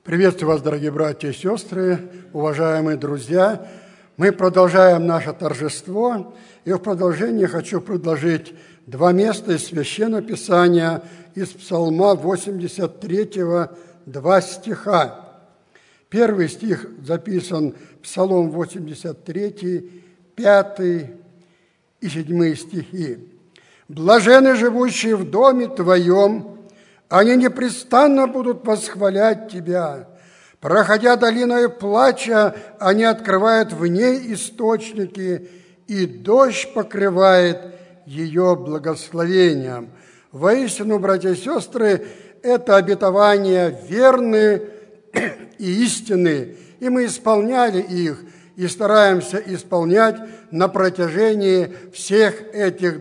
Приветствую вас, дорогие братья и сестры, уважаемые друзья. Мы продолжаем наше торжество, и в продолжении хочу предложить два места из Священного Писания, из Псалма 83, два стиха. Первый стих записан Псалом 83, 5 и 7 стихи. «Блаженны живущие в доме Твоем, они непрестанно будут восхвалять Тебя. Проходя долиною плача, они открывают в ней источники, и дождь покрывает ее благословением». Воистину, братья и сестры, это обетования верны и истинны, и мы исполняли их, и стараемся исполнять на протяжении всех этих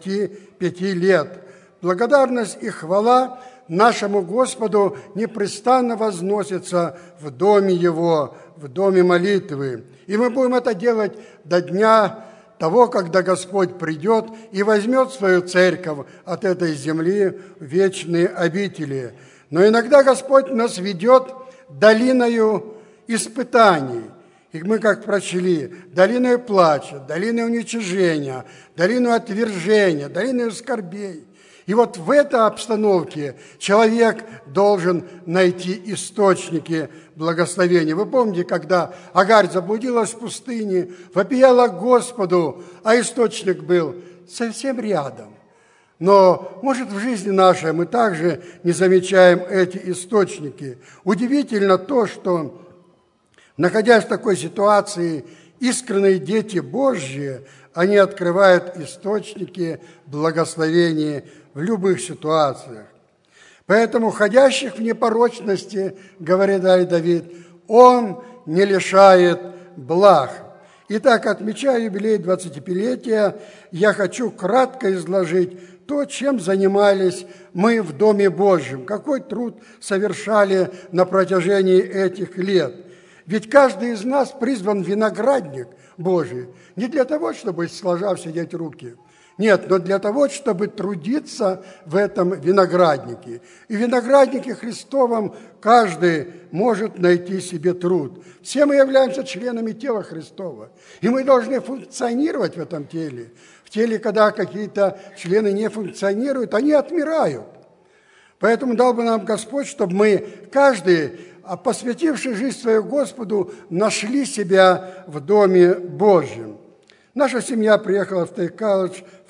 25 лет. Благодарность и хвала нашему Господу непрестанно возносится в доме Его, в доме молитвы. И мы будем это делать до дня того, когда Господь придет и возьмет свою церковь от этой земли в вечные обители. Но иногда Господь нас ведет долиною испытаний. И мы, как прочли, долиною плача, долиною уничижения, долиною отвержения, долиною скорбей. И вот в этой обстановке человек должен найти источники благословения. Вы помните, когда Агарь заблудилась в пустыне, вопияла к Господу, а источник был совсем рядом. Но, может, в жизни нашей мы также не замечаем эти источники. Удивительно то, что, находясь в такой ситуации, искренние дети Божьи, они открывают источники благословения в любых ситуациях. Поэтому ходящих в непорочности, говорит Давид, он не лишает благ. Итак, отмечая юбилей 25-летия, я хочу кратко изложить то, чем занимались мы в Доме Божьем, какой труд совершали на протяжении этих лет. Ведь каждый из нас призван виноградник Божий не для того, чтобы сложа сидеть руки, нет, но для того, чтобы трудиться в этом винограднике. И в винограднике Христовом каждый может найти себе труд. Все мы являемся членами тела Христова, и мы должны функционировать в этом теле. В теле, когда какие-то члены не функционируют, они отмирают. Поэтому дал бы нам Господь, чтобы мы, каждый, посвятивший жизнь свою Господу, нашли себя в Доме Божьем. Наша семья приехала в Тейкалыч в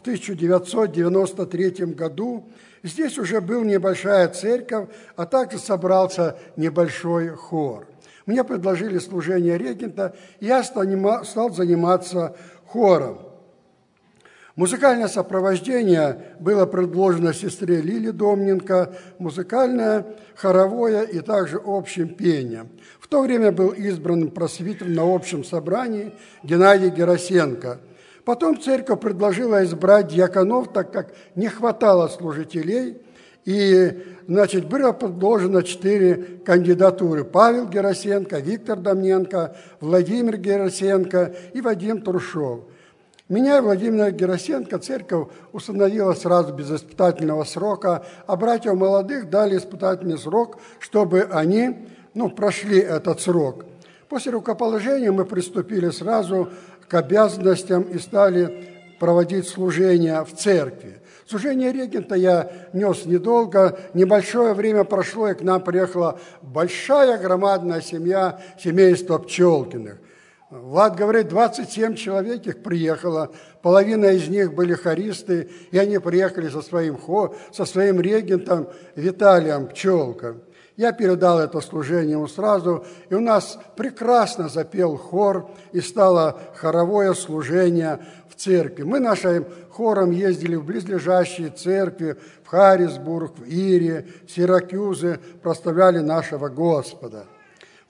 1993 году. Здесь уже была небольшая церковь, а также собрался небольшой хор. Мне предложили служение регента, и я стал заниматься хором. Музыкальное сопровождение было предложено сестре Лиле Домненко, музыкальное, хоровое и также общим пением. В то время был избран просвитером на общем собрании Геннадий Герасенко. Потом церковь предложила избрать диаконов, так как не хватало служителей, и, было предложено 4 кандидатуры: Павел Герасенко, Виктор Домненко, Владимир Герасенко и Вадим Трушов. Меня и Владимира Герасенко церковь установила сразу без испытательного срока, а братьям молодых дали испытательный срок, чтобы они прошли этот срок. После рукоположения мы приступили сразу к обязанностям и стали проводить служение в церкви. Служение регента я нес недолго, небольшое время прошло, и к нам приехала большая громадная семья, семейство Пчелкиных. Влад говорит, 27 человек их приехало, половина из них были хористы, и они приехали со своим регентом Виталием Пчелко. Я передал это служение ему сразу, и у нас прекрасно запел хор, и стало хоровое служение в церкви. Мы нашим хором ездили в близлежащие церкви, в Харрисбург, в Ире, в Сиракюзы, прославляли нашего Господа. В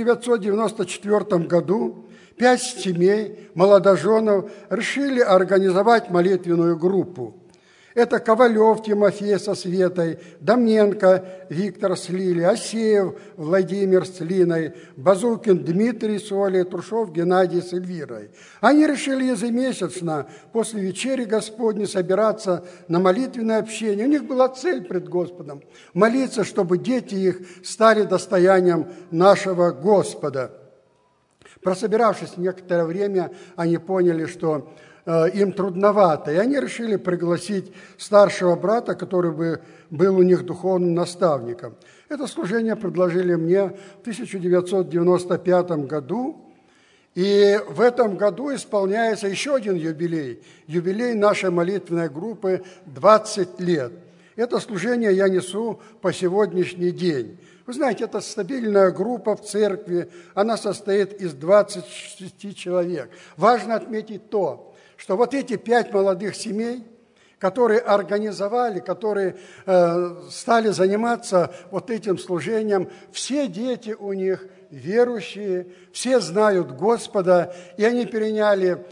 1994 году 5 семей молодоженов решили организовать молитвенную группу. Это Ковалев Тимофей со Светой, Домненко Виктор с Лилией, Асеев Владимир с Линой, Базукин Дмитрий с Олей, Трушов Геннадий с Эльвирой. Они решили ежемесячно после вечери Господней собираться на молитвенное общение. У них была цель пред Господом – молиться, чтобы дети их стали достоянием нашего Господа. Прособиравшись некоторое время, они поняли, что им трудновато, и они решили пригласить старшего брата, который бы был у них духовным наставником. Это служение предложили мне в 1995 году, и в этом году исполняется еще один юбилей нашей молитвенной группы 20 лет. Это служение я несу по сегодняшний день. Вы знаете, это стабильная группа в церкви, она состоит из 26 человек. Важно отметить то, что вот эти 5 молодых семей, которые организовали, которые стали заниматься вот этим служением, все дети у них верующие, все знают Господа, и они переняли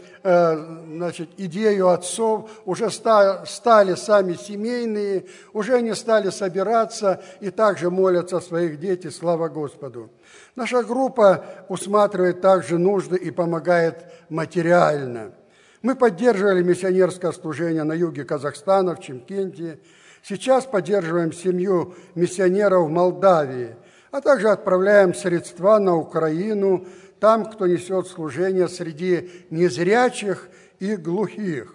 идею отцов, уже стали сами семейные, уже они стали собираться и также молятся о своих детях, слава Господу. Наша группа усматривает также нужды и помогает материально. Мы поддерживали миссионерское служение на юге Казахстана, в Чимкенте. Сейчас поддерживаем семью миссионеров в Молдавии, а также отправляем средства на Украину, там, кто несет служение среди незрячих и глухих.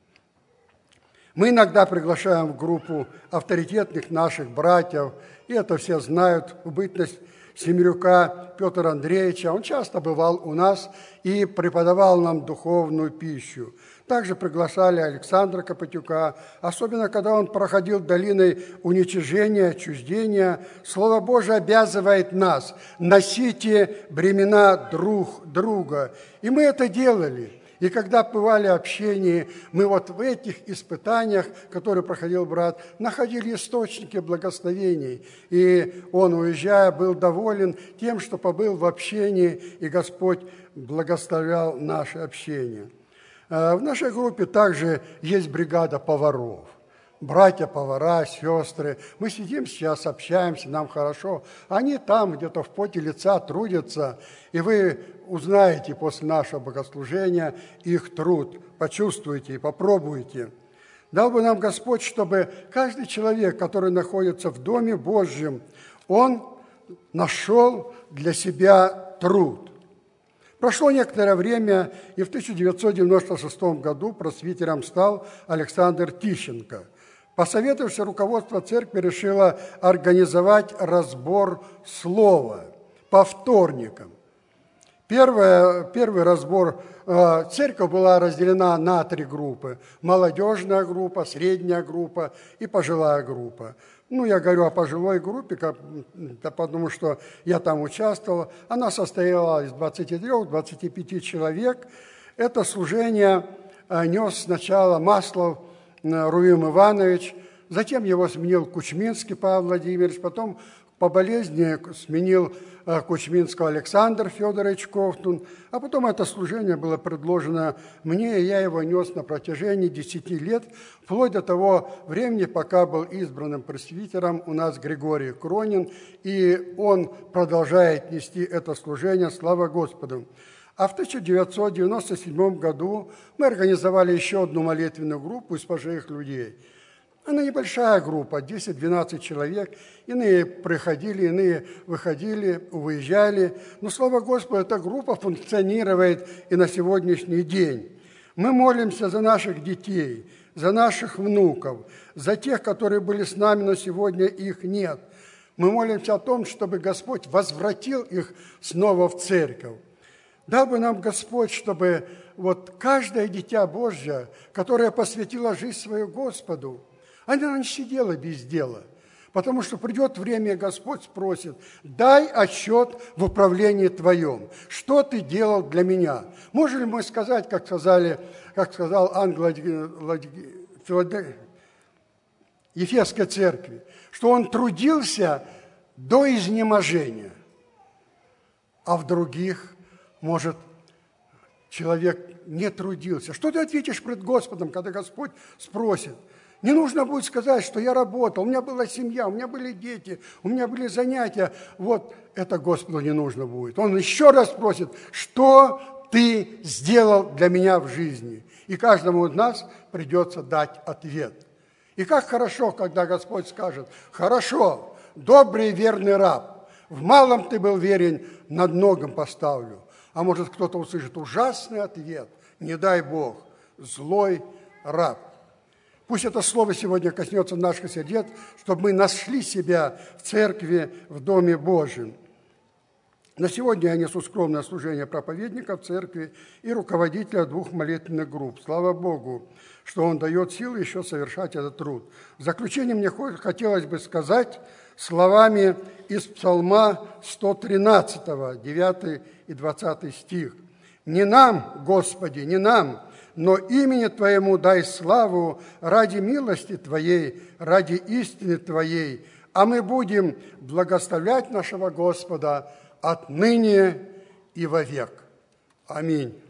Мы иногда приглашаем в группу авторитетных наших братьев, и это все знают, в бытность Семерюка Петра Андреевича. Он часто бывал у нас и преподавал нам духовную пищу. Также приглашали Александра Копатюка, особенно когда он проходил долиной уничижения, отчуждения. Слово Божие обязывает нас: носите бремена друг друга. И мы это делали. И когда бывали общения, мы вот в этих испытаниях, которые проходил брат, находили источники благословений. И он, уезжая, был доволен тем, что побыл в общении, и Господь благословлял наше общение. В нашей группе также есть бригада поваров. Братья-повара, сестры. Мы сидим сейчас, общаемся, нам хорошо. Они там где-то в поте лица трудятся, и вы узнаете после нашего богослужения их труд, почувствуете и попробуйте. Дал бы нам Господь, чтобы каждый человек, который находится в Доме Божьем, он нашел для себя труд. Прошло некоторое время, и в 1996 году просвитером стал Александр Тищенко. Посоветовавшись, руководство церкви решило организовать разбор слова по вторникам. Первый разбор, церковь была разделена на 3 группы. Молодежная группа, средняя группа и пожилая группа. Я говорю о пожилой группе, потому что я там участвовал. Она состояла из 23-25 человек. Это служение нес сначала Маслов Руим Иванович, затем его сменил Кучминский Павел Владимирович, потом по болезни сменил Кучминского Александр Федорович Ковтун, а потом это служение было предложено мне, и я его нес на протяжении 10 лет, вплоть до того времени, пока был избранным пресвитером у нас Григорий Кронин, и он продолжает нести это служение, слава Господу. А в 1997 году мы организовали еще одну молитвенную группу из пожилых людей. Она небольшая группа, 10-12 человек. Иные приходили, иные выходили, уезжали. Но, слава Господу, эта группа функционирует и на сегодняшний день. Мы молимся за наших детей, за наших внуков, за тех, которые были с нами, но сегодня их нет. Мы молимся о том, чтобы Господь возвратил их снова в церковь. Дал бы нам Господь, чтобы вот каждое дитя Божье, которое посвятило жизнь свою Господу, она не сидела без дела, потому что придет время, и Господь спросит: дай отчет в управлении твоем, что ты делал для меня. Можем ли мы сказать, как сказал ангел Ефесской церкви, что он трудился до изнеможения, а в других, может, человек не трудился. Что ты ответишь пред Господом, когда Господь спросит? Не нужно будет сказать, что я работал, у меня была семья, у меня были дети, у меня были занятия. Вот это Господу не нужно будет. Он еще раз спросит, что ты сделал для меня в жизни? И каждому из нас придется дать ответ. И как хорошо, когда Господь скажет, хорошо, добрый и верный раб, в малом ты был верен, над многим поставлю. А может, кто-то услышит ужасный ответ, не дай Бог, злой раб. Пусть это слово сегодня коснется наших сердец, чтобы мы нашли себя в церкви, в Доме Божьем. На сегодня я несу скромное служение проповедника в церкви и руководителя 2 молитвенных групп. Слава Богу, что Он дает силы еще совершать этот труд. В заключение мне хотелось бы сказать словами из Псалма 113, 9 и 20 стих. «Не нам, Господи, не нам, но имени Твоему дай славу ради милости Твоей, ради истины Твоей, а мы будем благословлять нашего Господа отныне и вовек». Аминь.